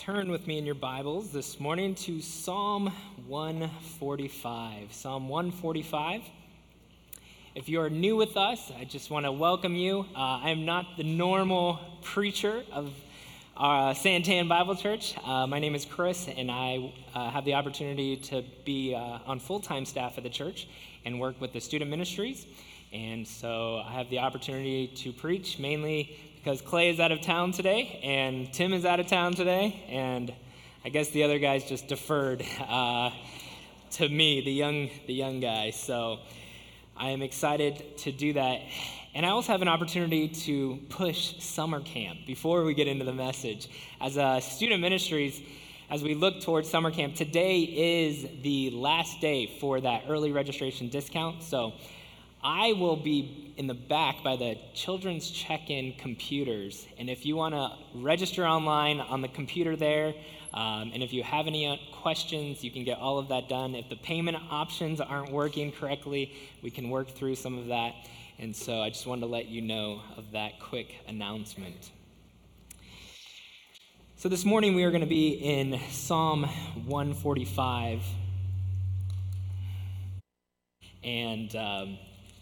Turn with me in your Bibles this morning to Psalm 145. Psalm 145. If you are new with us, I just want to welcome you. I am not the normal preacher of Santan Bible Church. My name is Chris, and I have the opportunity to be on full-time staff at the church and work with the student ministries. And so I have the opportunity to preach mainly because Clay is out of town today, and Tim is out of town today, and I guess the other guys just deferred to me, the young guy. So I am excited to do that. And I also have an opportunity to push summer camp before we get into the message. As student ministries, as we look towards summer camp, today is the last day for that early registration discount. So I will be in the back by the children's check-in computers, and if you want to register online on the computer there, and if you have any questions, you can get all of that done. If the payment options aren't working correctly, we can work through some of that, and so I just wanted to let you know of that quick announcement. So this morning we are going to be in Psalm 145, and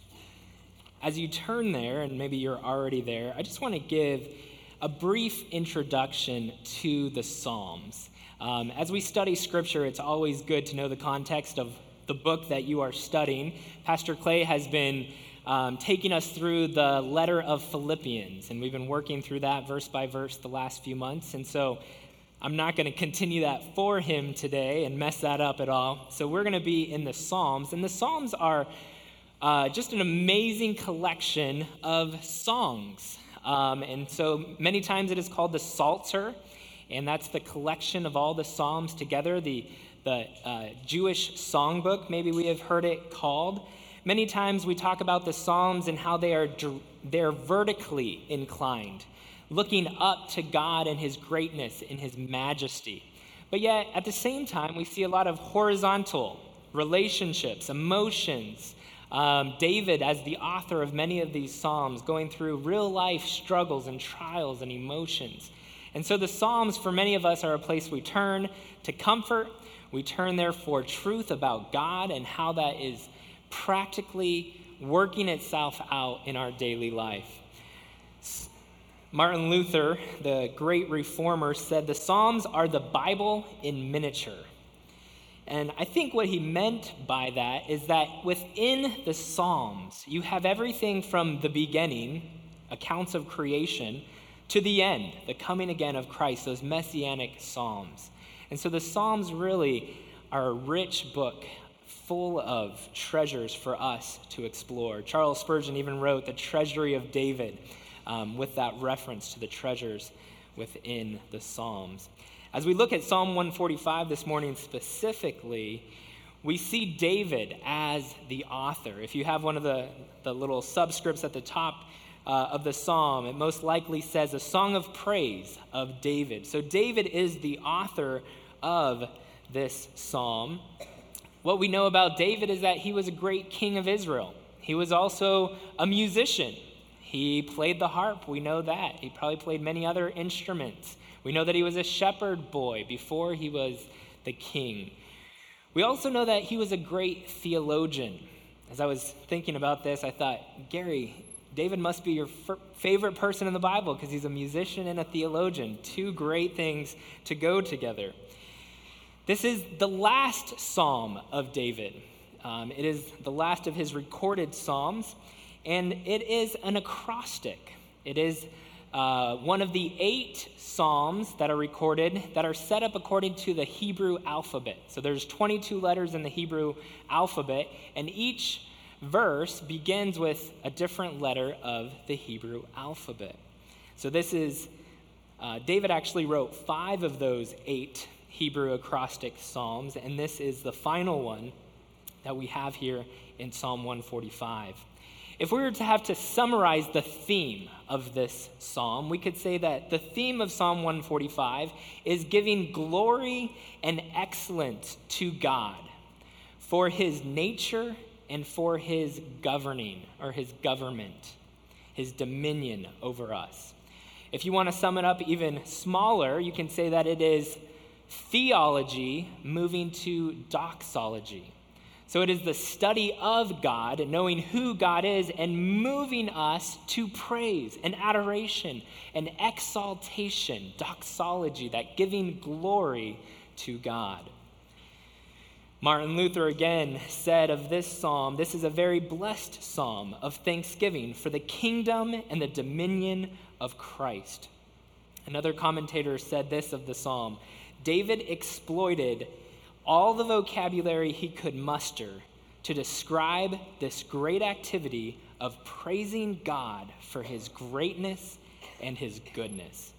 as you turn there, and maybe you're already there, I just want to give a brief introduction to the Psalms. As we study Scripture, it's always good to know the context of the book that you are studying. Pastor Clay has been taking us through the letter of Philippians, and we've been working through that verse by verse the last few months, and so I'm not going to continue that for him today and mess that up at all. So we're going to be in the Psalms, and the Psalms are just an amazing collection of songs. And so many times it is called the Psalter, and that's the collection of all the Psalms together, the Jewish songbook, maybe we have heard it called. Many times we talk about the Psalms and how they're vertically inclined, looking up to God and his greatness and his majesty. But yet, at the same time, we see a lot of horizontal relationships, emotions, David, as the author of many of these Psalms, going through real life struggles and trials and emotions. And so the Psalms, for many of us, are a place we turn to comfort. We turn there for truth about God and how that is practically working itself out in our daily life. Martin Luther, the great reformer, said the Psalms are the Bible in miniature. And I think what he meant by that is that within the Psalms, you have everything from the beginning, accounts of creation, to the end, the coming again of Christ, those messianic Psalms. And so the Psalms really are a rich book full of treasures for us to explore. Charles Spurgeon even wrote The Treasury of David with that reference to the treasures within the Psalms. As we look at Psalm 145 this morning specifically, we see David as the author. If you have one of the little subscripts at the top of the psalm, it most likely says a song of praise of David. So David is the author of this psalm. What we know about David is that he was a great king of Israel. He was also a musician. He played the harp, we know that. He probably played many other instruments. We know that he was a shepherd boy before he was the king. We also know that he was a great theologian. As I was thinking about this, I thought, Gary, David must be your favorite person in the Bible because he's a musician and a theologian. Two great things to go together. This is the last psalm of David. It is the last of his recorded psalms, and it is an acrostic. It is one of the 8 psalms that are recorded that are set up according to the Hebrew alphabet. So there's 22 letters in the Hebrew alphabet, and each verse begins with a different letter of the Hebrew alphabet. So this is, David actually wrote 5 of those 8 Hebrew acrostic psalms, and this is the final one that we have here in Psalm 145. If we were to have to summarize the theme of this psalm, we could say that the theme of Psalm 145 is giving glory and excellence to God for his nature and for his governing or his government, his dominion over us. If you want to sum it up even smaller, you can say that it is theology moving to doxology. So it is the study of God, knowing who God is, and moving us to praise and adoration and exaltation, doxology, that giving glory to God. Martin Luther again said of this psalm, this is a very blessed psalm of thanksgiving for the kingdom and the dominion of Christ. Another commentator said this of the psalm, David exploited all the vocabulary he could muster to describe this great activity of praising God for his greatness and his goodness.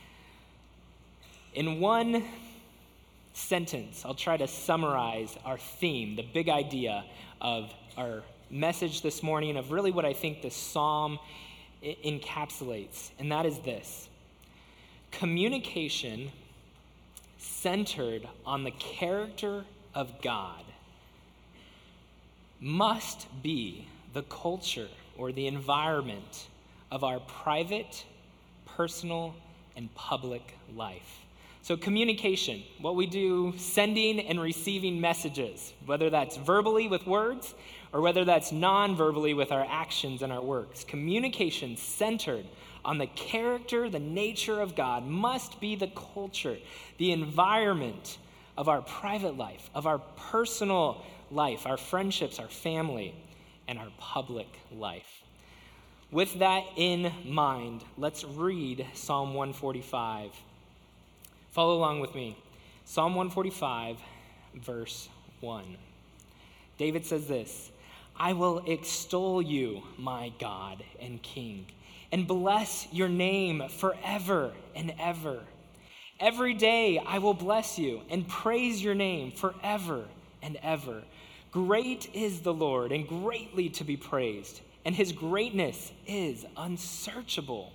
In one sentence, I'll try to summarize our theme, the big idea of our message this morning, of really what I think the psalm encapsulates, and that is this: communication centered on the character of God must be the culture or the environment of our private, personal, and public life. So communication, what we do, sending and receiving messages, whether that's verbally with words or whether that's non-verbally with our actions and our works. Communication centered on the character, the nature of God must be the culture, the environment of our private life, of our personal life, our friendships, our family, and our public life. With that in mind, let's read Psalm 145. Follow along with me. Psalm 145, verse 1. David says this, I will extol you, my God and King, and bless your name forever and ever. Every day I will bless you and praise your name forever and ever. Great is the Lord and greatly to be praised, and his greatness is unsearchable.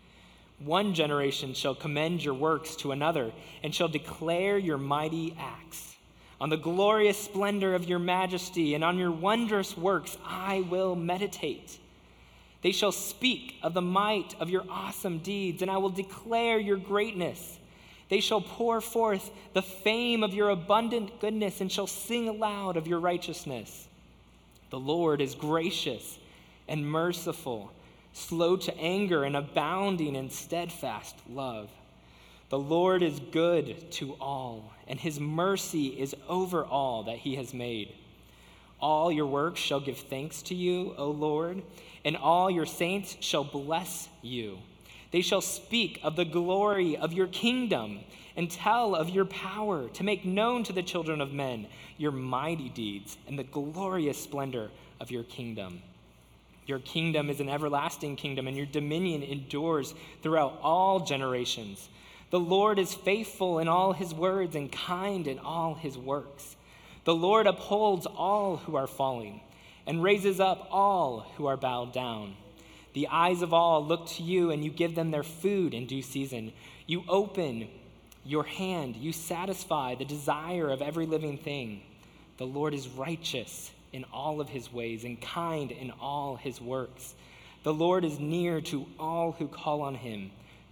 One generation shall commend your works to another and shall declare your mighty acts. On the glorious splendor of your majesty and on your wondrous works I will meditate. They shall speak of the might of your awesome deeds, and I will declare your greatness. They shall pour forth the fame of your abundant goodness and shall sing aloud of your righteousness. The Lord is gracious and merciful, slow to anger and abounding in steadfast love. The Lord is good to all, and his mercy is over all that he has made. All your works shall give thanks to you, O Lord, and all your saints shall bless you. They shall speak of the glory of your kingdom and tell of your power to make known to the children of men your mighty deeds and the glorious splendor of your kingdom. Your kingdom is an everlasting kingdom, and your dominion endures throughout all generations. The Lord is faithful in all his words and kind in all his works. The Lord upholds all who are falling and raises up all who are bowed down. The eyes of all look to you, and you give them their food in due season. You open your hand, you satisfy the desire of every living thing. The Lord is righteous in all of his ways and kind in all his works. The Lord is near to all who call on him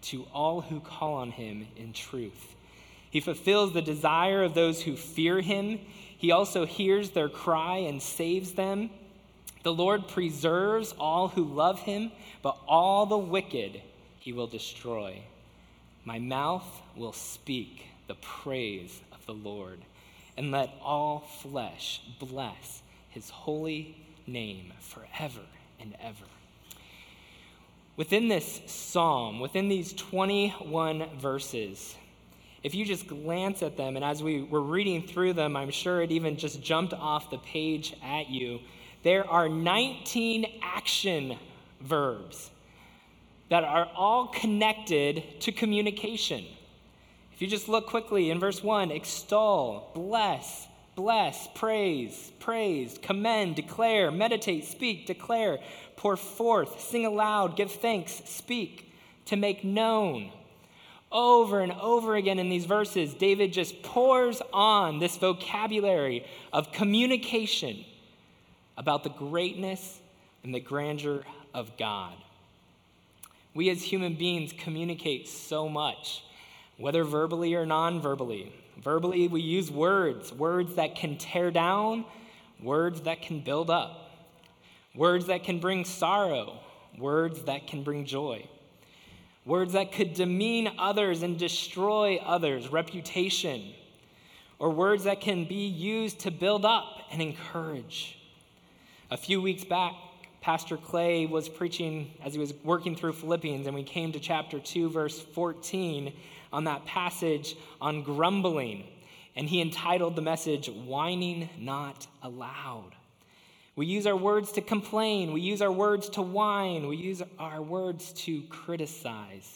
in truth. He fulfills the desire of those who fear him. He also hears their cry and saves them. The Lord preserves all who love him, but all the wicked he will destroy. My mouth will speak the praise of the Lord, and let all flesh bless his holy name forever and ever. Within this psalm, within these 21 verses, if you just glance at them, and as we were reading through them, I'm sure it even just jumped off the page at you, there are 19 action verbs that are all connected to communication. If you just look quickly in verse 1, extol, bless, praise, commend, declare, meditate, speak, declare, pour forth, sing aloud, give thanks, speak, to make known. Over and over again in these verses, David just pours on this vocabulary of communication about the greatness and the grandeur of God. We as human beings communicate so much, whether verbally or non-verbally. Verbally, we use words that can tear down, words that can build up, words that can bring sorrow, words that can bring joy, words that could demean others and destroy others' reputation, or words that can be used to build up and encourage. A few weeks back, Pastor Clay was preaching as he was working through Philippians, and we came to chapter 2, verse 14, on that passage on grumbling, and he entitled the message, "Whining Not Allowed." We use our words to complain, we use our words to whine, we use our words to criticize,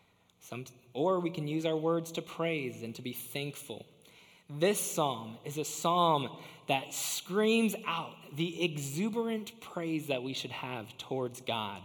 or we can use our words to praise and to be thankful. This psalm is a psalm that screams out the exuberant praise that we should have towards God.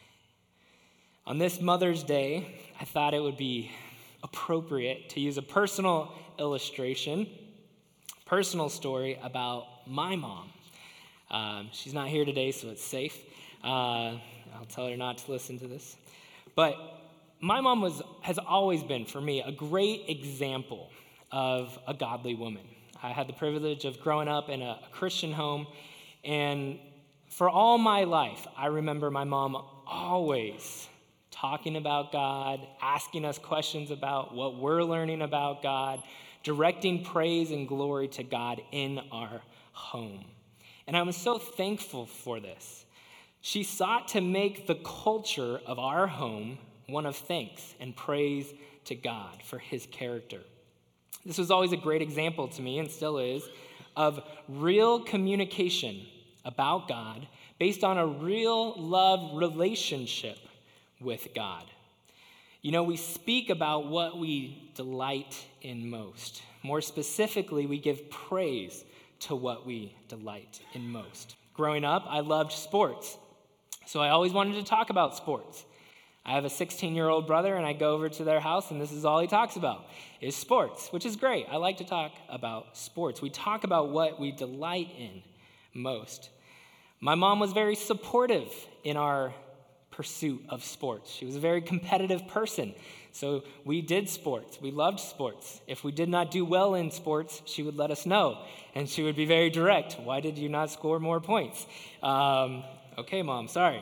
On this Mother's Day, I thought it would be appropriate to use a personal illustration, personal story about my mom. She's not here today, so it's safe. I'll tell her not to listen to this. But my mom has always been, for me, a great example of a godly woman. I had the privilege of growing up in a Christian home, and for all my life, I remember my mom always talking about God, asking us questions about what we're learning about God, directing praise and glory to God in our home. And I was so thankful for this. She sought to make the culture of our home one of thanks and praise to God for his character. This was always a great example to me, and still is, of real communication about God based on a real love relationship with God. You know, we speak about what we delight in most. More specifically, we give praise to what we delight in most. Growing up, I loved sports, so I always wanted to talk about sports. I have a 16-year-old brother, and I go over to their house, and this is all he talks about, is sports, which is great. I like to talk about sports. We talk about what we delight in most. My mom was very supportive in our pursuit of sports. She was a very competitive person, so we did sports. We loved sports. If we did not do well in sports, she would let us know, and she would be very direct. Why did you not score more points? Okay, Mom, sorry.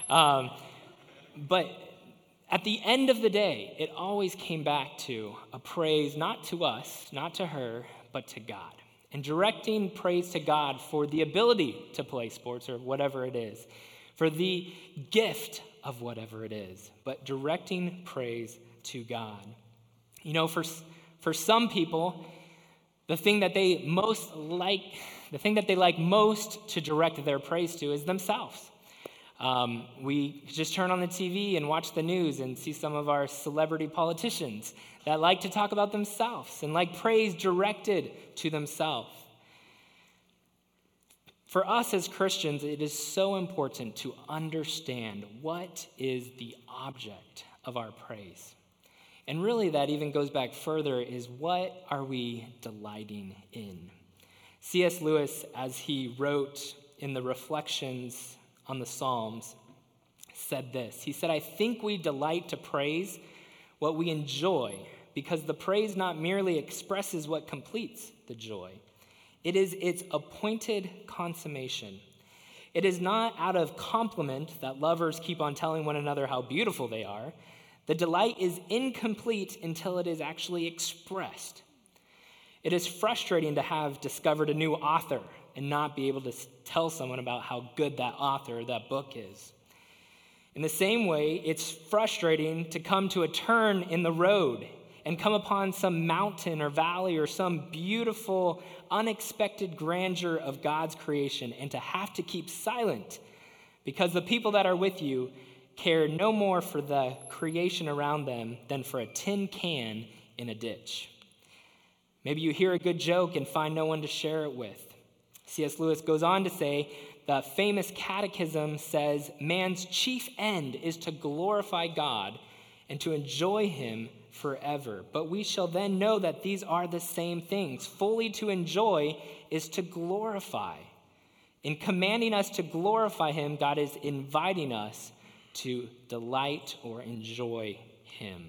But at the end of the day, it always came back to a praise not to us, not to her, but to God. And directing praise to God for the ability to play sports or whatever it is, for the gift of whatever it is, but directing praise to God. You know, for some people, the thing that they like most to direct their praise to is themselves. We just turn on the TV and watch the news and see some of our celebrity politicians that like to talk about themselves and like praise directed to themselves. For us as Christians, it is so important to understand what is the object of our praise. And really that even goes back further, is what are we delighting in? C.S. Lewis, as he wrote in the Reflections on the Psalms, said this. He said, "I think we delight to praise what we enjoy, because the praise not merely expresses what completes the joy. It is its appointed consummation. It is not out of compliment that lovers keep on telling one another how beautiful they are. The delight is incomplete until it is actually expressed. It is frustrating to have discovered a new author and not be able to tell someone about how good that author or that book is. In the same way, it's frustrating to come to a turn in the road and come upon some mountain or valley or some beautiful, unexpected grandeur of God's creation and to have to keep silent because the people that are with you care no more for the creation around them than for a tin can in a ditch. Maybe you hear a good joke and find no one to share it with. C.S. Lewis goes on to say, the famous catechism says, man's chief end is to glorify God and to enjoy him forever. But we shall then know that these are the same things. Fully to enjoy is to glorify. In commanding us to glorify him, God is inviting us to delight or enjoy him.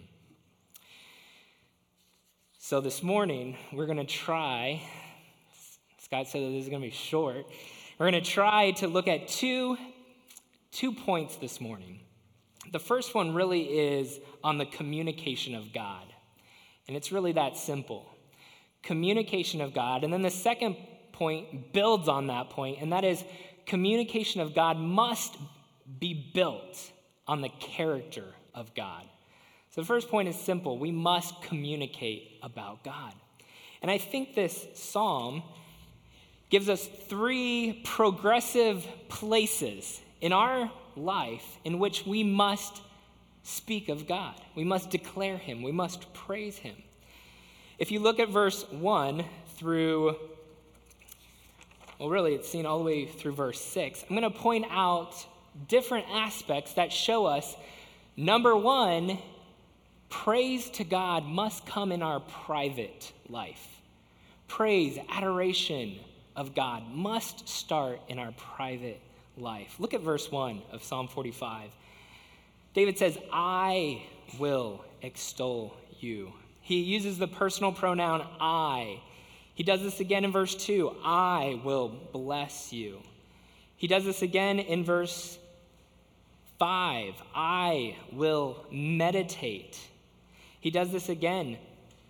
So this morning, we're going to try, Scott said that this is going to be short, we're going to try to look at two points this morning. The first one really is on the communication of God. And it's really that simple. Communication of God. And then the second point builds on that point, and that is communication of God must be built on the character of God. So the first point is simple. We must communicate about God. And I think this psalm gives us three progressive places in our life in which we must speak of God. We must declare him. We must praise him. If you look at verse 1 through, well, really it's seen all the way through verse 6, I'm going to point out different aspects that show us, number one, praise to God must come in our private life. Praise, adoration of God must start in our private life. Look at verse 1 of Psalm 45. David says, I will extol you. He uses the personal pronoun I. He does this again in verse 2. I will bless you. He does this again in verse 5. I will meditate. He does this again.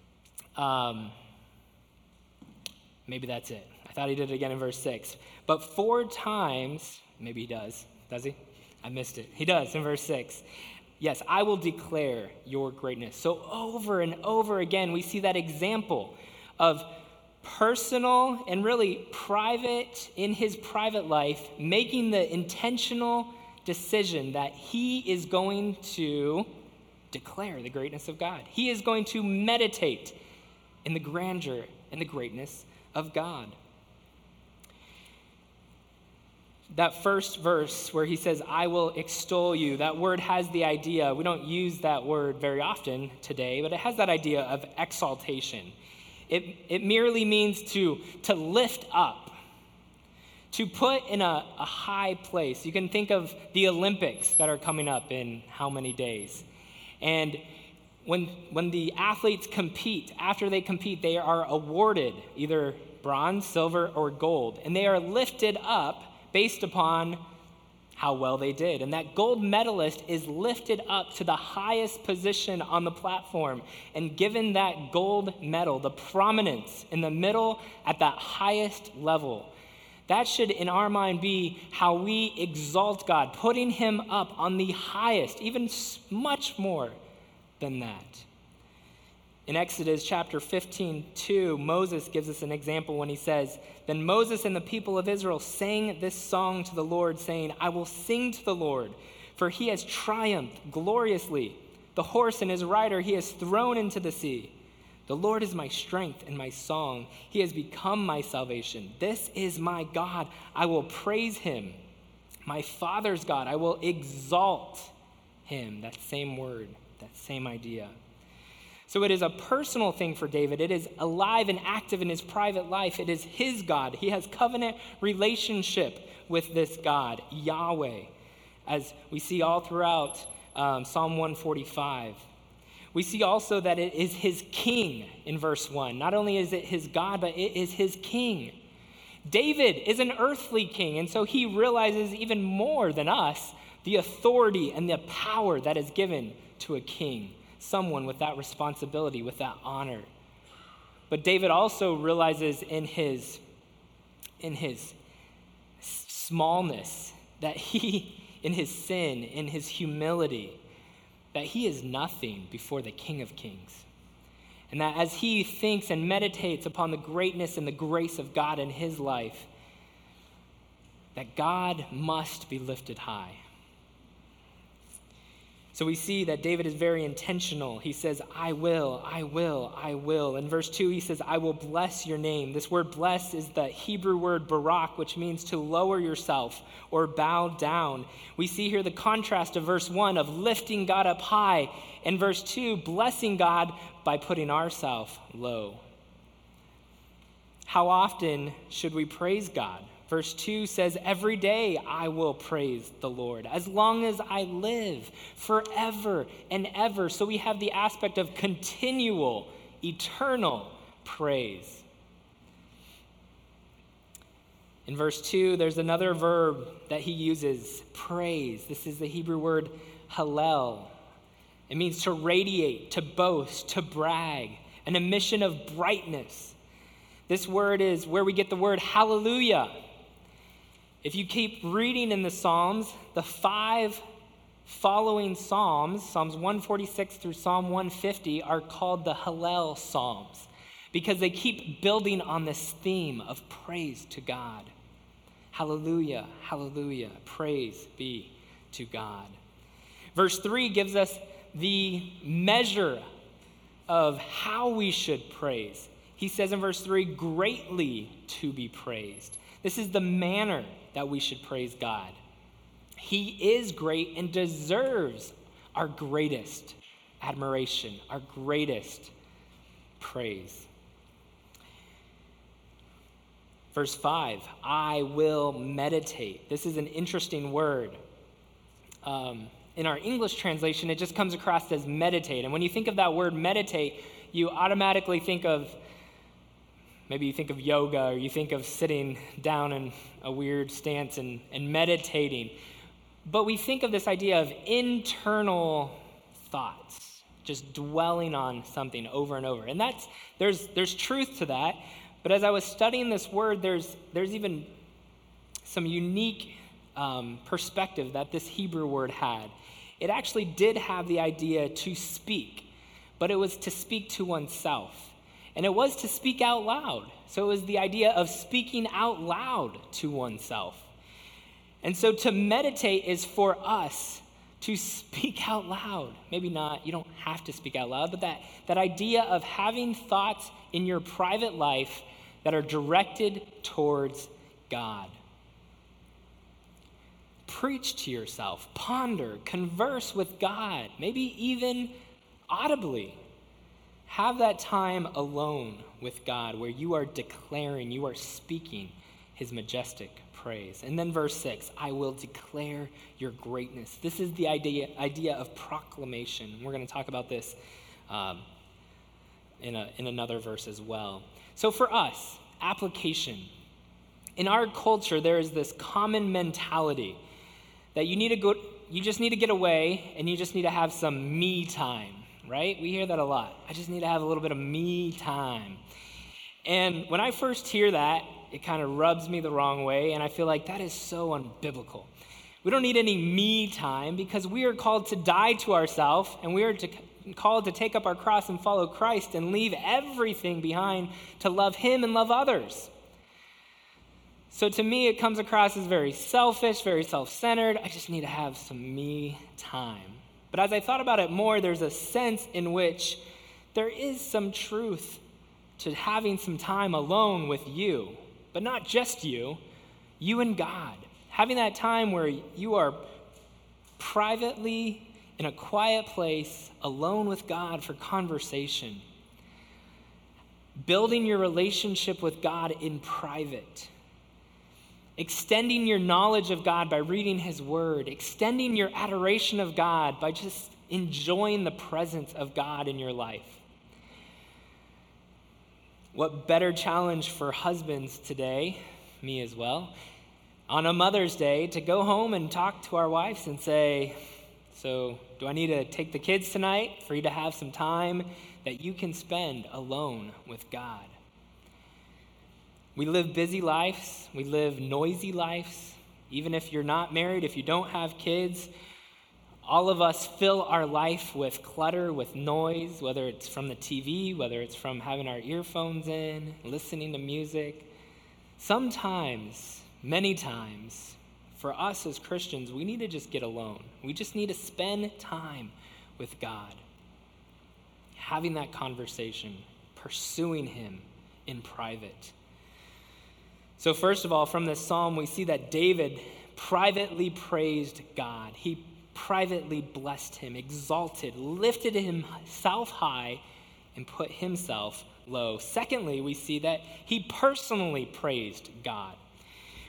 Maybe that's it. I thought he did it again in verse 6. But 4 times, maybe he does. Does he? I missed it. He does in verse 6. Yes, I will declare your greatness. So over and over again, we see that example of personal and really private, in his private life, making the intentional decision that he is going to declare the greatness of God. He is going to meditate in the grandeur and the greatness of God. That first verse where he says, I will extol you, that word has the idea, we don't use that word very often today, but it has that idea of exaltation. It merely means to lift up, to put in a high place. You can think of the Olympics that are coming up in how many days? And when the athletes compete, after they compete, they are awarded either bronze, silver, or gold. And they are lifted up based upon how well they did. And that gold medalist is lifted up to the highest position on the platform and given that gold medal, the prominence in the middle at that highest level. That should, in our mind, be how we exalt God, putting him up on the highest, even much more than that. In Exodus chapter 15:2, Moses gives us an example when he says, Then Moses and the people of Israel sang this song to the Lord, saying, I will sing to the Lord, for he has triumphed gloriously. The horse and his rider he has thrown into the sea. The Lord is my strength and my song. He has become my salvation. This is my God. I will praise him. My father's God. I will exalt him. That same word, that same idea. So it is a personal thing for David. It is alive and active in his private life. It is his God. He has covenant relationship with this God, Yahweh, as we see all throughout Psalm 145. We see also that it is his king in verse 1. Not only is it his God, but it is his king. David is an earthly king, and so he realizes even more than us the authority and the power that is given to a king. Someone with that responsibility, with that honor. But David also realizes in his smallness, that he, in his sin, in his humility, that he is nothing before the King of Kings. And that as he thinks and meditates upon the greatness and the grace of God in his life, that God must be lifted high. So we see that David is very intentional. He says, I will, I will, I will. In verse 2, he says, I will bless your name. This word bless is the Hebrew word barak, which means to lower yourself or bow down. We see here the contrast of verse 1 of lifting God up high, and verse 2, blessing God by putting ourselves low. How often should we praise God? Verse 2 says, every day I will praise the Lord, as long as I live, forever and ever. So we have the aspect of continual, eternal praise. In verse 2, there's another verb that he uses, praise. This is the Hebrew word hallel. It means to radiate, to boast, to brag, an emission of brightness. This word is where we get the word hallelujah. If you keep reading in the Psalms, the 5 following Psalms, Psalms 146 through Psalm 150, are called the Hallel Psalms because they keep building on this theme of praise to God. Hallelujah, hallelujah, praise be to God. Verse 3 gives us the measure of how we should praise. He says in verse 3, greatly to be praised. This is the manner that we should praise God. He is great and deserves our greatest admiration, our greatest praise. Verse 5, I will meditate. This is an interesting word. In our English translation, it just comes across as meditate. And when you think of that word meditate, you automatically think of, maybe you think of yoga, or you think of sitting down in a weird stance and meditating. But we think of this idea of internal thoughts, just dwelling on something over and over. And there's truth to that. But as I was studying this word, there's even some unique perspective that this Hebrew word had. It actually did have the idea to speak, but it was to speak to oneself. And it was to speak out loud. So it was the idea of speaking out loud to oneself. And so to meditate is for us to speak out loud. Maybe not, you don't have to speak out loud, but that idea of having thoughts in your private life that are directed towards God. Preach to yourself, ponder, converse with God, maybe even audibly. Have that time alone with God where you are declaring, you are speaking his majestic praise. And then verse 6, I will declare your greatness. This is the idea of proclamation. We're going to talk about this in another verse as well. So for us, application. In our culture, there is this common mentality that you just need to get away and you just need to have some me time, right? We hear that a lot. I just need to have a little bit of me time. And when I first hear that, it kind of rubs me the wrong way, and I feel like that is so unbiblical. We don't need any me time because we are called to die to ourselves, and we are called to take up our cross and follow Christ and leave everything behind to love him and love others. So to me, it comes across as very selfish, very self-centered. I just need to have some me time. But as I thought about it more, there's a sense in which there is some truth to having some time alone with you, but not just you and God. Having that time where you are privately in a quiet place, alone with God for conversation. Building your relationship with God in private. Extending your knowledge of God by reading his word. Extending your adoration of God by just enjoying the presence of God in your life. What better challenge for husbands today, me as well, on a Mother's Day to go home and talk to our wives and say, so do I need to take the kids tonight for you to have some time that you can spend alone with God? We live busy lives. We live noisy lives. Even if you're not married, if you don't have kids, all of us fill our life with clutter, with noise, whether it's from the TV, whether it's from having our earphones in, listening to music. Sometimes, many times, for us as Christians, we need to just get alone. We just need to spend time with God, having that conversation, pursuing him in private. So first of all, from this psalm, we see that David privately praised God. He privately blessed him, exalted, lifted himself high, and put himself low. Secondly, we see that he personally praised God.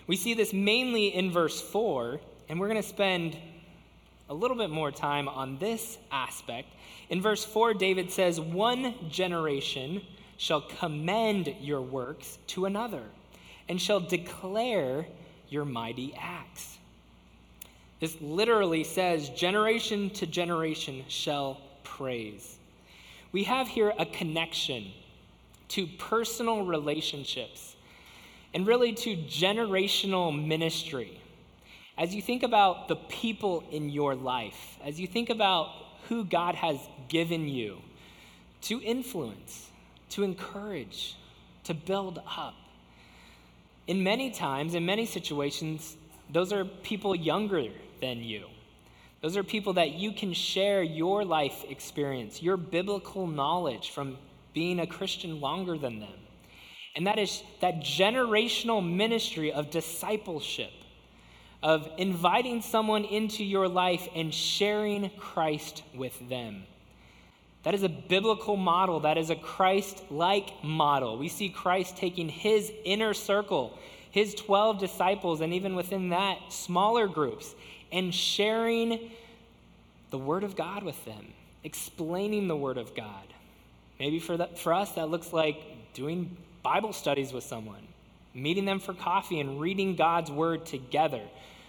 We see this mainly in verse 4, and we're going to spend a little bit more time on this aspect. In verse 4, David says, "One generation shall commend your works to another, and shall declare your mighty acts." This literally says, generation to generation shall praise. We have here a connection to personal relationships and really to generational ministry. As you think about the people in your life, as you think about who God has given you to influence, to encourage, to build up, in many times, in many situations, those are people younger than you. Those are people that you can share your life experience, your biblical knowledge from being a Christian longer than them. And that is that generational ministry of discipleship, of inviting someone into your life and sharing Christ with them. That is a biblical model. That is a Christ-like model. We see Christ taking his inner circle, his 12 disciples, and even within that, smaller groups, and sharing the Word of God with them, explaining the Word of God. Maybe for us, that looks like doing Bible studies with someone, meeting them for coffee and reading God's Word together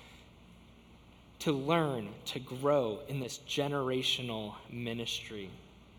to learn, to grow in this generational ministry.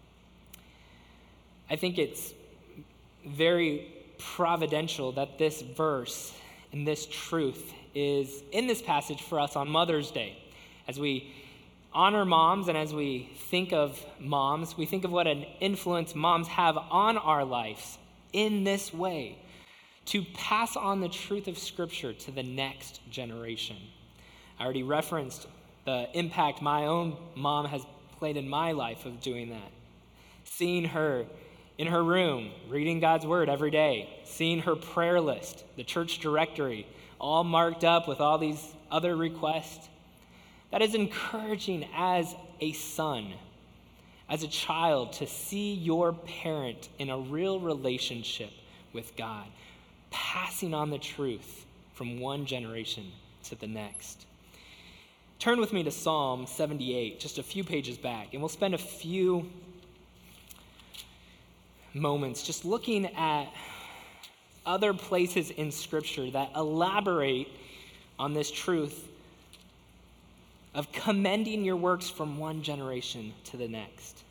I think it's very providential that this verse and this truth is in this passage for us on Mother's Day. As we honor moms and as we think of moms, we think of what an influence moms have on our lives in this way, to pass on the truth of Scripture to the next generation. I already referenced the impact my own mom has played in my life of doing that. Seeing her in her room, reading God's Word every day, seeing her prayer list, the church directory, all marked up with all these other requests. That is encouraging as a son, as a child, to see your parent in a real relationship with God, passing on the truth from one generation to the next. Turn with me to Psalm 78, just a few pages back, and we'll spend a few moments just looking at other places in Scripture that elaborate on this truth of commending your works from one generation to the next.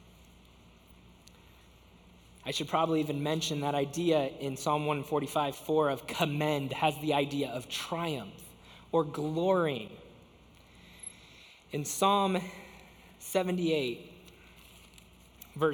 I should probably even mention that idea in Psalm 145:4 of commend has the idea of triumph or glorying. In Psalm 78, we'll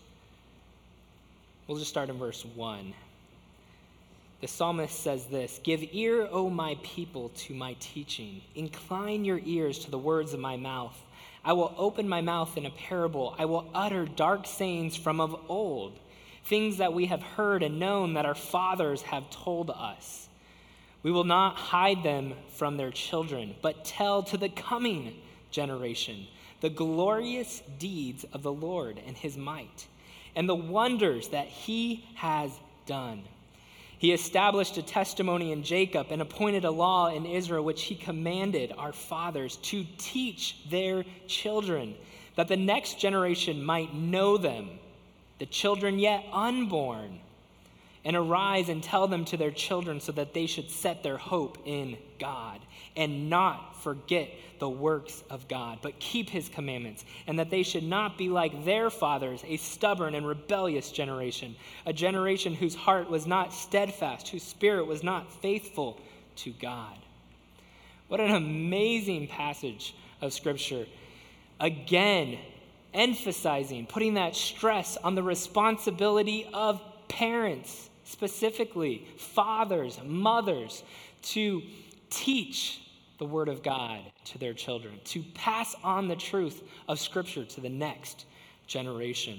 just start in verse 1. The psalmist says this: "Give ear, O my people, to my teaching. Incline your ears to the words of my mouth. I will open my mouth in a parable. I will utter dark sayings from of old, things that we have heard and known that our fathers have told us. We will not hide them from their children, but tell to the coming generation the glorious deeds of the Lord and his might, and the wonders that he has done. He established a testimony in Jacob and appointed a law in Israel, which he commanded our fathers to teach their children, that the next generation might know them, the children yet unborn, and arise and tell them to their children, so that they should set their hope in God and not forget the works of God, but keep his commandments, and that they should not be like their fathers, a stubborn and rebellious generation, a generation whose heart was not steadfast, whose spirit was not faithful to God." What an amazing passage of Scripture. Again, emphasizing, putting that stress on the responsibility of parents, specifically fathers, mothers, to teach the Word of God to their children, to pass on the truth of Scripture to the next generation.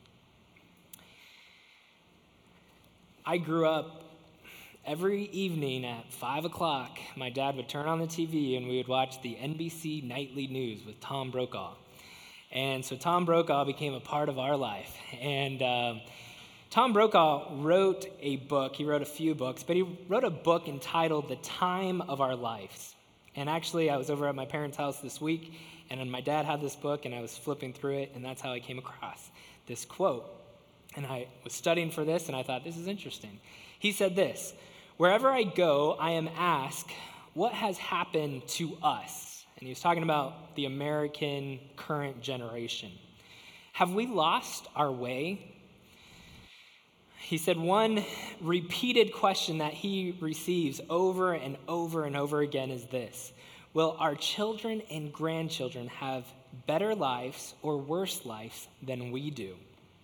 I grew up every evening at 5 o'clock, my dad would turn on the TV and we would watch the NBC Nightly News with Tom Brokaw. And so Tom Brokaw became a part of our life. And Tom Brokaw wrote a book. He wrote a few books, but he wrote a book entitled The Time of Our Lives. And actually, I was over at my parents' house this week, and then my dad had this book, and I was flipping through it, and that's how I came across this quote. And I was studying for this, and I thought, this is interesting. He said this: "Wherever I go, I am asked, what has happened to us?" And he was talking about the American current generation. Have we lost our way? He said one repeated question that he receives over and over and over again is this: will our children and grandchildren have better lives or worse lives than we do?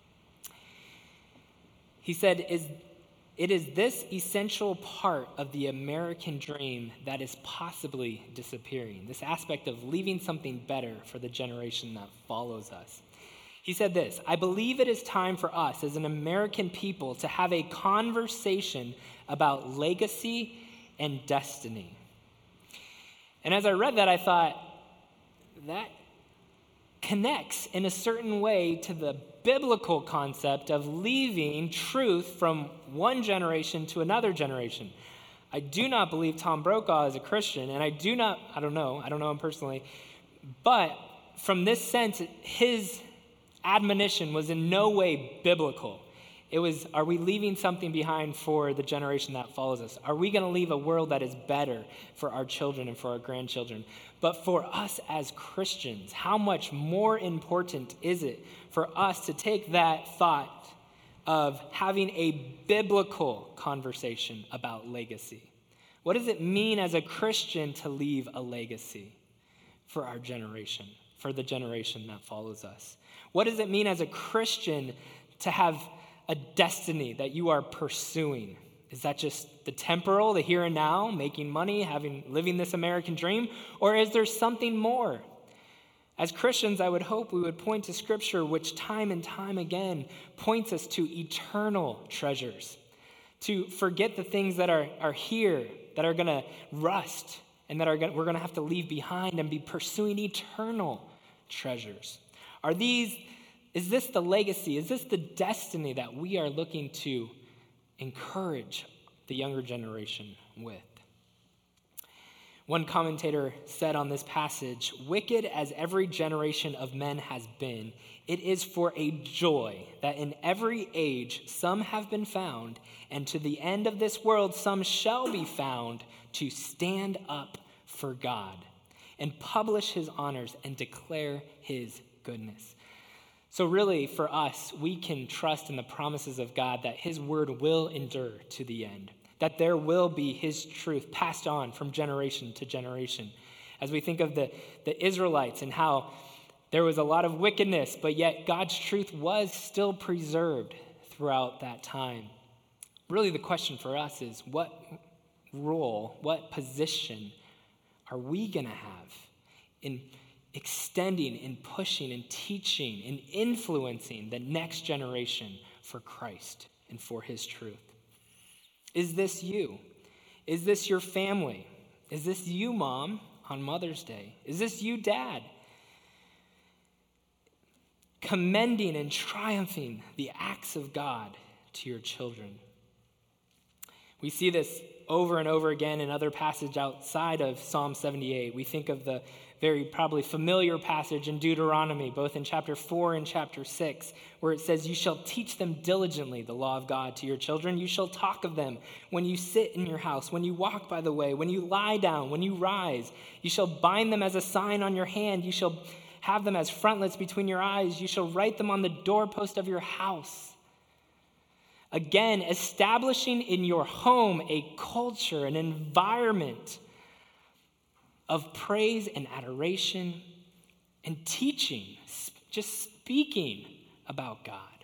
He said, it is this essential part of the American dream that is possibly disappearing, this aspect of leaving something better for the generation that follows us. He said this: "I believe it is time for us as an American people to have a conversation about legacy and destiny." And as I read that, I thought, that connects in a certain way to the biblical concept of leaving truth from one generation to another generation. I do not believe Tom Brokaw is a Christian, and I don't know him personally, but from this sense, his admonition was in no way biblical. It was, are we leaving something behind for the generation that follows us? Are we going to leave a world that is better for our children and for our grandchildren? But for us as Christians, how much more important is it for us to take that thought of having a biblical conversation about legacy? What does it mean as a Christian to leave a legacy for our generation, for the generation that follows us? What does it mean as a Christian to have a destiny that you are pursuing? Is that just the temporal, the here and now, making money, living this American dream? Or is there something more? As Christians, I would hope we would point to Scripture, which time and time again points us to eternal treasures, to forget the things that are here, that are going to rust, and that we're going to have to leave behind, and be pursuing eternal treasures. Is this the legacy? Is this the destiny that we are looking to encourage the younger generation with? One commentator said on this passage, "Wicked as every generation of men has been, it is for a joy that in every age some have been found, and to the end of this world some shall be found, to stand up for God and publish his honors and declare his goodness." So really, for us, we can trust in the promises of God that his word will endure to the end, that there will be his truth passed on from generation to generation. As we think of the Israelites and how there was a lot of wickedness, but yet God's truth was still preserved throughout that time. Really, the question for us is, what role, what position are we going to have in extending and pushing and teaching and influencing the next generation for Christ and for his truth? Is this you? Is this your family? Is this you, Mom, on Mother's Day? Is this you, Dad? Commending and triumphing the acts of God to your children. We see this over and over again in other passages outside of Psalm 78. We think of the very probably familiar passage in Deuteronomy, both in chapter 4 and chapter 6, where it says, "You shall teach them diligently the law of God to your children. You shall talk of them when you sit in your house, when you walk by the way, when you lie down, when you rise. You shall bind them as a sign on your hand. You shall have them as frontlets between your eyes. You shall write them on the doorpost of your house." Again, establishing in your home a culture, an environment of praise and adoration and teaching, just speaking about God.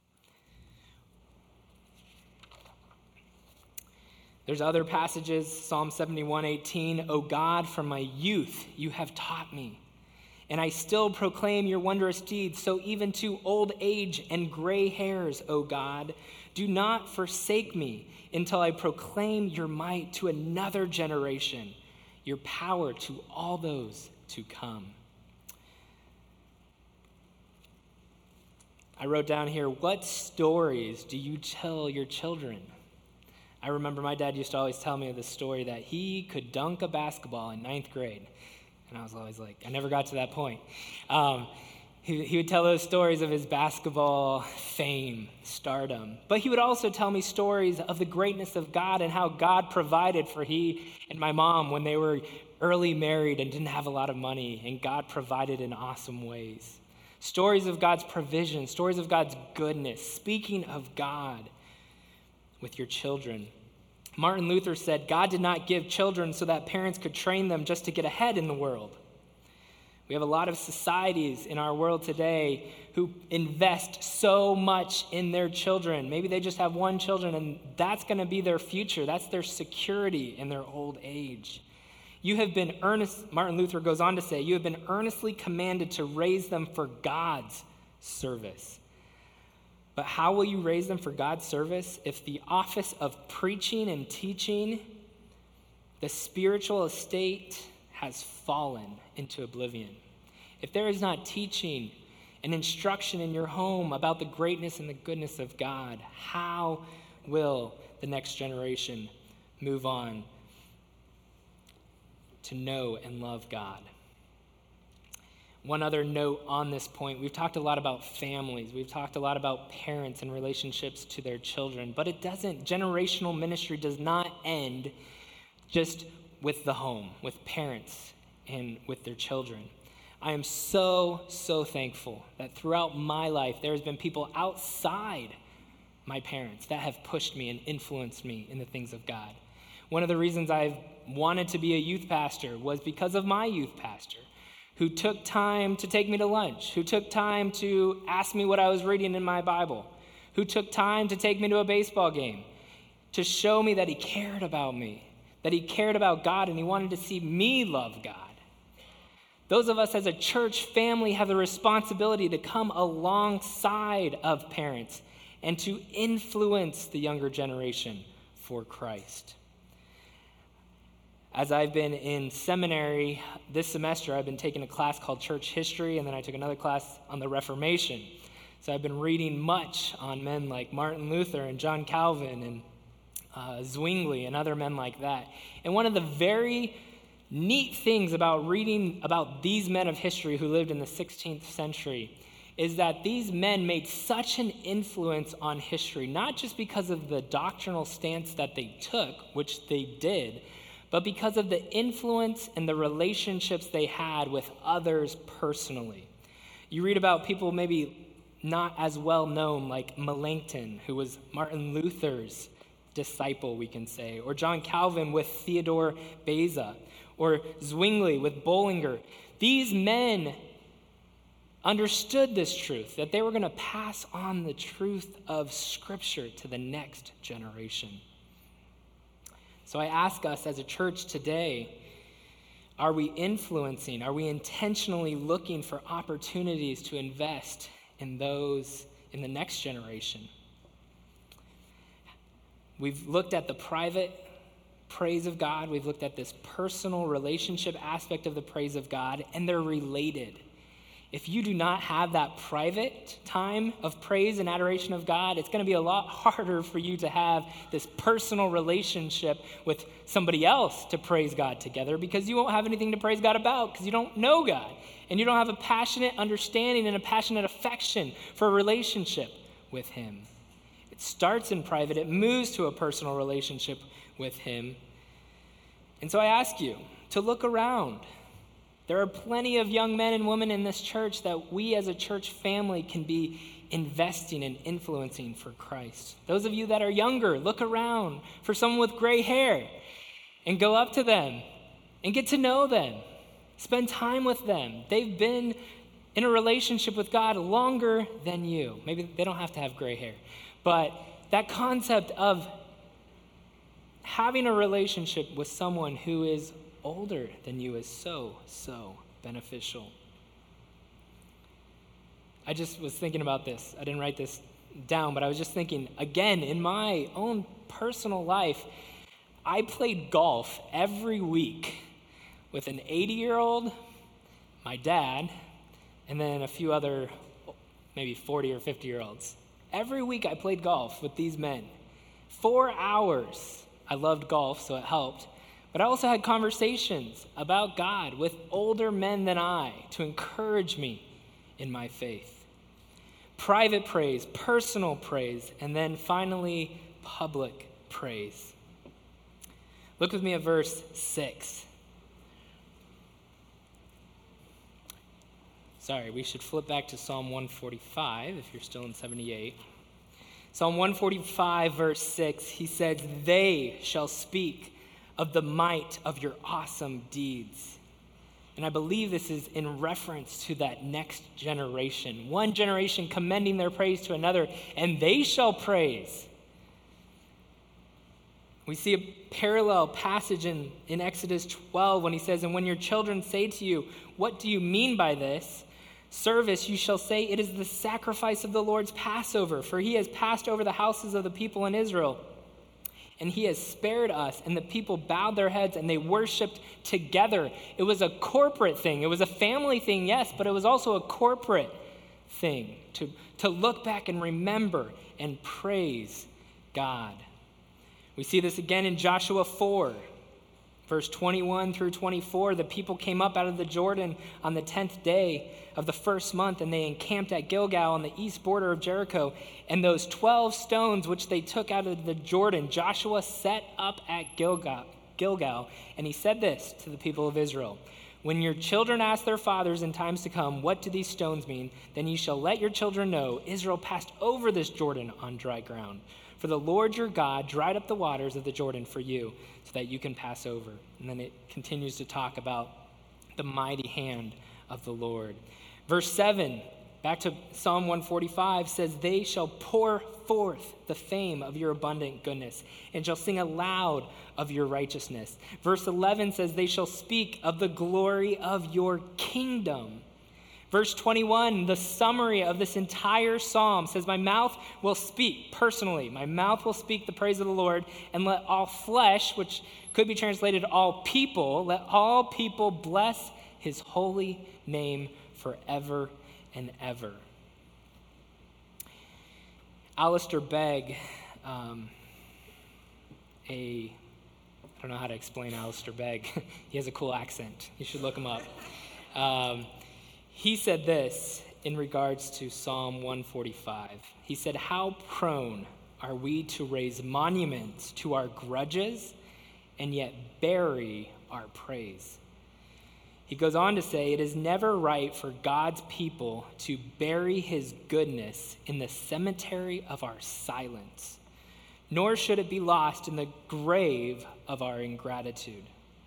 There's other passages, Psalm 71:18, "O God, from my youth you have taught me, and I still proclaim your wondrous deeds. So even to old age and gray hairs, O God, do not forsake me until I proclaim your might to another generation, your power to all those to come." I wrote down here, what stories do you tell your children? I remember my dad used to always tell me this story that he could dunk a basketball in 9th grade. And I was always like, I never got to that point. He would tell those stories of his basketball fame, stardom. But he would also tell me stories of the greatness of God and how God provided for he and my mom when they were early married and didn't have a lot of money, and God provided in awesome ways. Stories of God's provision, stories of God's goodness, speaking of God with your children. Martin Luther said, God did not give children so that parents could train them just to get ahead in the world. We have a lot of societies in our world today who invest so much in their children. Maybe they just have one child, and that's going to be their future. That's their security in their old age. You have been Martin Luther goes on to say, you have been earnestly commanded to raise them for God's service. But how will you raise them for God's service if the office of preaching and teaching, the spiritual estate, has fallen into oblivion? If there is not teaching and instruction in your home about the greatness and the goodness of God, how will the next generation move on to know and love God? One other note on this point, we've talked a lot about families. We've talked a lot about parents and relationships to their children, but generational ministry does not end just with the home, with parents and with their children. I am so thankful that throughout my life, there has been people outside my parents that have pushed me and influenced me in the things of God. One of the reasons I've wanted to be a youth pastor was because of my youth pastor, who took time to take me to lunch, who took time to ask me what I was reading in my Bible, who took time to take me to a baseball game, to show me that he cared about me, that he cared about God, and he wanted to see me love God. Those of us as a church family have the responsibility to come alongside of parents and to influence the younger generation for Christ. As I've been in seminary this semester, I've been taking a class called Church History, and then I took another class on the Reformation. So I've been reading much on men like Martin Luther and John Calvin and Zwingli and other men like that. And one of the very neat things about reading about these men of history who lived in the 16th century is that these men made such an influence on history, not just because of the doctrinal stance that they took, which they did, but because of the influence and the relationships they had with others personally. You read about people maybe not as well known, like Melanchthon, who was Martin Luther's disciple, we can say, or John Calvin with Theodore Beza, or Zwingli with Bullinger. These men understood this truth, that they were going to pass on the truth of Scripture to the next generation. So I ask us as a church today, are we influencing, are we intentionally looking for opportunities to invest in those in the next generation? We've looked at the private praise of God. We've looked at this personal relationship aspect of the praise of God, and they're related. If you do not have that private time of praise and adoration of God, it's going to be a lot harder for you to have this personal relationship with somebody else to praise God together, because you won't have anything to praise God about because you don't know God, and you don't have a passionate understanding and a passionate affection for a relationship with Him. It starts in private. It moves to a personal relationship with Him. And so I ask you to look around. There are plenty of young men and women in this church that we as a church family can be investing and influencing for Christ. Those of you that are younger, look around for someone with gray hair and go up to them and get to know them. Spend time with them. They've been in a relationship with God longer than you. Maybe they don't have to have gray hair, but that concept of having a relationship with someone who is older than you is so beneficial. I just was thinking about this. I didn't write this down, but I was just thinking, again, in my own personal life, I played golf every week with an 80-year-old, my dad, and then a few other maybe 40 or 50-year-olds. Every week I played golf with these men. 4 hours. I loved golf, so it helped. But I also had conversations about God with older men than I to encourage me in my faith. Private praise, personal praise, and then finally public praise. Look with me at verse 6. Sorry, we should flip back to Psalm 145 if you're still in 78. Psalm 145, verse 6, he says, "They shall speak of the might of your awesome deeds." And I believe this is in reference to that next generation. One generation commending their praise to another, and they shall praise. We see a parallel passage in Exodus 12 when he says, "And when your children say to you, 'What do you mean by this service?' you shall say, 'It is the sacrifice of the Lord's Passover, for he has passed over the houses of the people in Israel. And he has spared us.' And the people bowed their heads and they worshiped together." It was a corporate thing. It was a family thing, yes, but it was also a corporate thing to look back and remember and praise God. We see this again in Joshua 4, verse 21 through 24. The people came up out of the Jordan on the 10th day of the first month, and they encamped at Gilgal on the east border of Jericho. And those 12 stones which they took out of the Jordan, Joshua set up at Gilgal. And he said this to the people of Israel: "When your children ask their fathers in times to come, 'What do these stones mean?' then you shall let your children know, Israel passed over this Jordan on dry ground. For the Lord your God dried up the waters of the Jordan for you, so that you can pass over." And then it continues to talk about the mighty hand of the Lord. Verse 7, back to Psalm 145, says, "They shall pour forth the fame of your abundant goodness, and shall sing aloud of your righteousness." Verse 11 says, "They shall speak of the glory of your kingdom." Verse 21, the summary of this entire psalm says, "My mouth will speak," personally, "my mouth will speak the praise of the Lord, and let all flesh," which could be translated all people, "let all people bless his holy name forever and ever." Alistair Begg, I don't know how to explain Alistair Begg. He has a cool accent. You should look him up. He said this in regards to Psalm 145. He said, "How prone are we to raise monuments to our grudges and yet bury our praise?" He goes on to say, "It is never right for God's people to bury his goodness in the cemetery of our silence, nor should it be lost in the grave of our ingratitude."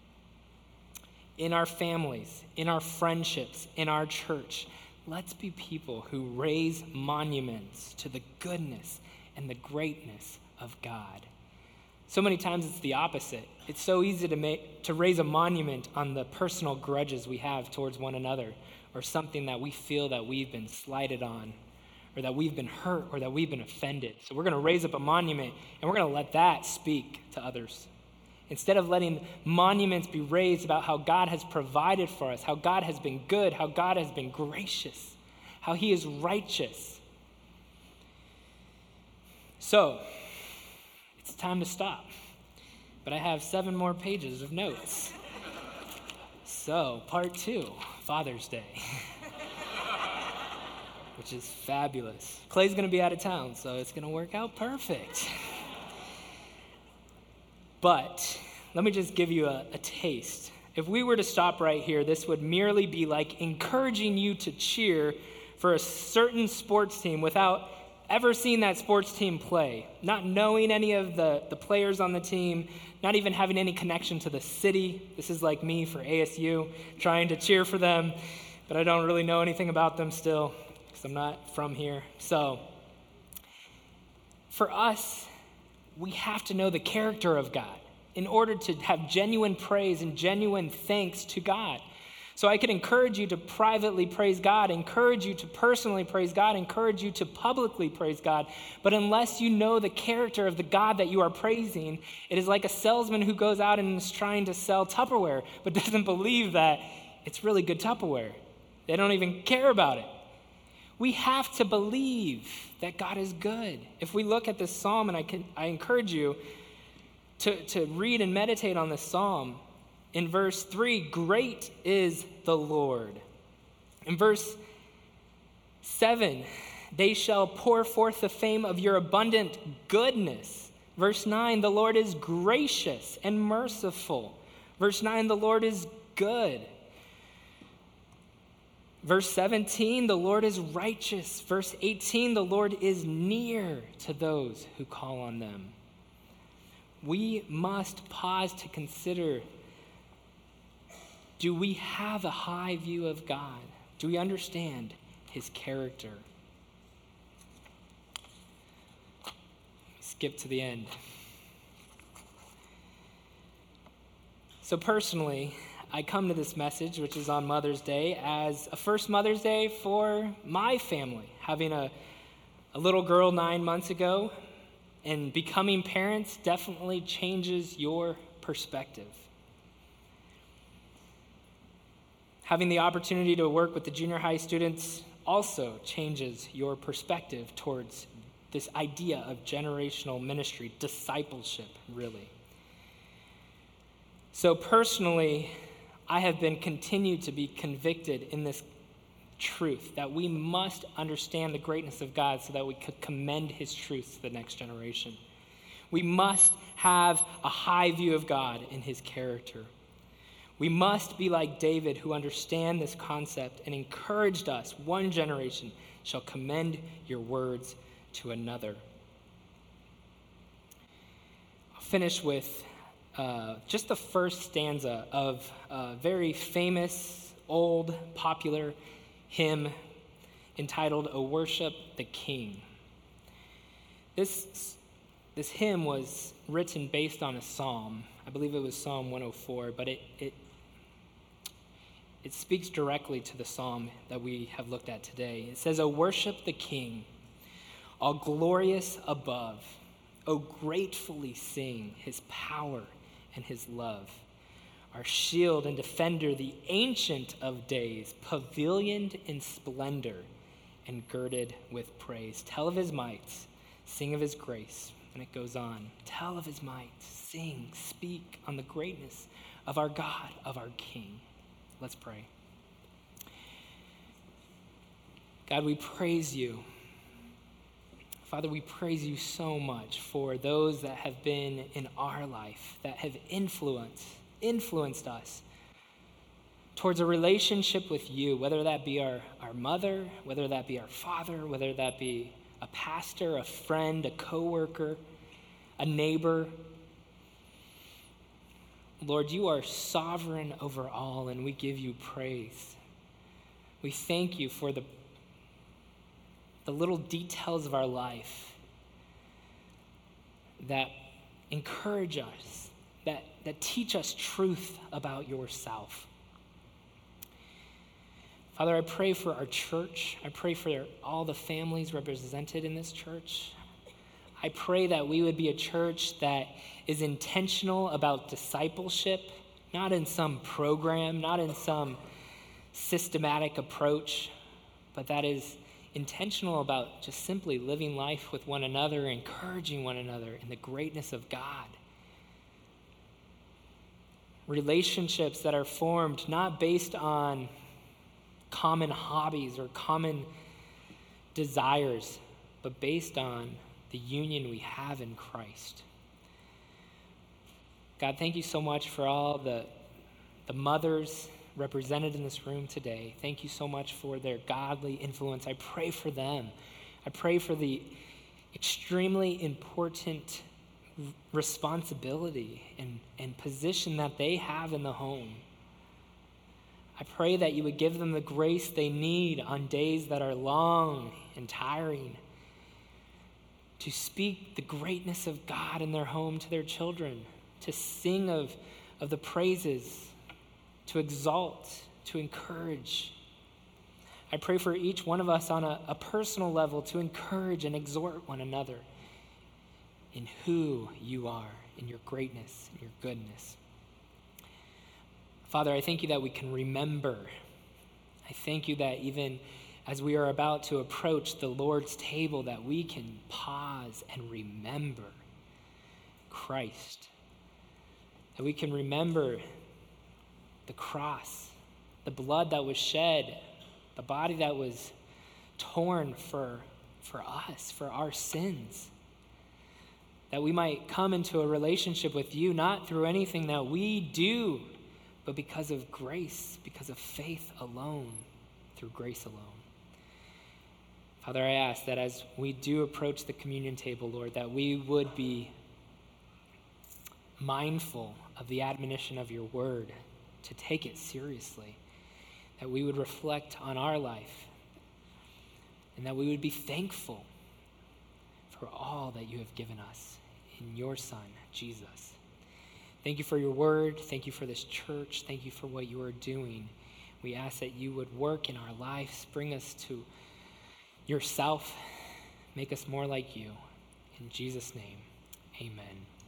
In our families, in our friendships, in our church, let's be people who raise monuments to the goodness and the greatness of God. So many times it's the opposite. It's so easy to raise a monument on the personal grudges we have towards one another, or something that we feel that we've been slighted on, or that we've been hurt, or that we've been offended. So we're going to raise up a monument, and we're going to let that speak to others. Instead of letting monuments be raised about how God has provided for us, how God has been good, how God has been gracious, how he is righteous. So, it's time to stop. But I have 7 more pages of notes. So, part 2, Father's Day, which is fabulous. Clay's going to be out of town, so it's going to work out perfect. But let me just give you a taste. If we were to stop right here, this would merely be like encouraging you to cheer for a certain sports team without ever seeing that sports team play, not knowing any of the players on the team, not even having any connection to the city. This is like me for ASU, trying to cheer for them, but I don't really know anything about them still because I'm not from here. So for us, we have to know the character of God in order to have genuine praise and genuine thanks to God. So I could encourage you to privately praise God, encourage you to personally praise God, encourage you to publicly praise God. But unless you know the character of the God that you are praising, it is like a salesman who goes out and is trying to sell Tupperware, but doesn't believe that it's really good Tupperware. They don't even care about it. We have to believe that God is good. If we look at this psalm, and I encourage you to read and meditate on this psalm, in verse 3, great is the Lord. In verse 7, they shall pour forth the fame of your abundant goodness. Verse 9, the Lord is gracious and merciful. Verse 9, the Lord is good. Verse 17, the Lord is righteous. Verse 18, the Lord is near to those who call on them. We must pause to consider, do we have a high view of God? Do we understand his character? Skip to the end. So personally, I come to this message, which is on Mother's Day, as a first Mother's Day for my family. Having a little girl 9 months ago and becoming parents definitely changes your perspective. Having the opportunity to work with the junior high students also changes your perspective towards this idea of generational ministry, discipleship, really. So personally, I have been continued to be convicted in this truth that we must understand the greatness of God so that we could commend his truths to the next generation. We must have a high view of God and his character. We must be like David, who understand this concept and encouraged us, one generation shall commend your words to another. I'll finish with just the first stanza of a very famous, old, popular hymn entitled, "O Worship the King." This hymn was written based on a psalm. I believe it was Psalm 104, but it speaks directly to the psalm that we have looked at today. It says, "O worship the King, all glorious above. O gratefully sing his power and his love. Our shield and defender, the ancient of days, pavilioned in splendor and girded with praise. Tell of his might, sing of his grace." And it goes on. Tell of his might, sing, speak on the greatness of our God, of our King. Let's pray. God, we praise you. Father, we praise you so much for those that have been in our life, that have influenced us towards a relationship with you, whether that be our mother, whether that be our father, whether that be a pastor, a friend, a coworker, a neighbor. Lord, you are sovereign over all, and we give you praise. We thank you for the little details of our life that encourage us, that teach us truth about yourself. Father, I pray for our church. I pray for all the families represented in this church. I pray that we would be a church that is intentional about discipleship, not in some program, not in some systematic approach, but that is intentional about just simply living life with one another, encouraging one another in the greatness of God. Relationships that are formed not based on common hobbies or common desires, but based on the union we have in Christ. God, thank you so much for all the mothers represented in this room today. Thank you so much for their godly influence. I pray for them. I pray for the extremely important responsibility and position that they have in the home. I pray that you would give them the grace they need on days that are long and tiring to speak the greatness of God in their home to their children, to sing of the praises, to exalt, to encourage. I pray for each one of us on a personal level to encourage and exhort one another in who you are, in your greatness, in your goodness. Father, I thank you that we can remember. I thank you that even as we are about to approach the Lord's table, that we can pause and remember Christ, that we can remember the cross, the blood that was shed, the body that was torn for us, for our sins, that we might come into a relationship with you, not through anything that we do, but because of grace, because of faith alone, through grace alone. Father, I ask that as we do approach the communion table, Lord, that we would be mindful of the admonition of your word, to take it seriously, that we would reflect on our life, and that we would be thankful for all that you have given us in your Son, Jesus. Thank you for your word. Thank you for this church. Thank you for what you are doing. We ask that you would work in our lives, bring us to yourself, make us more like you. In Jesus' name, amen.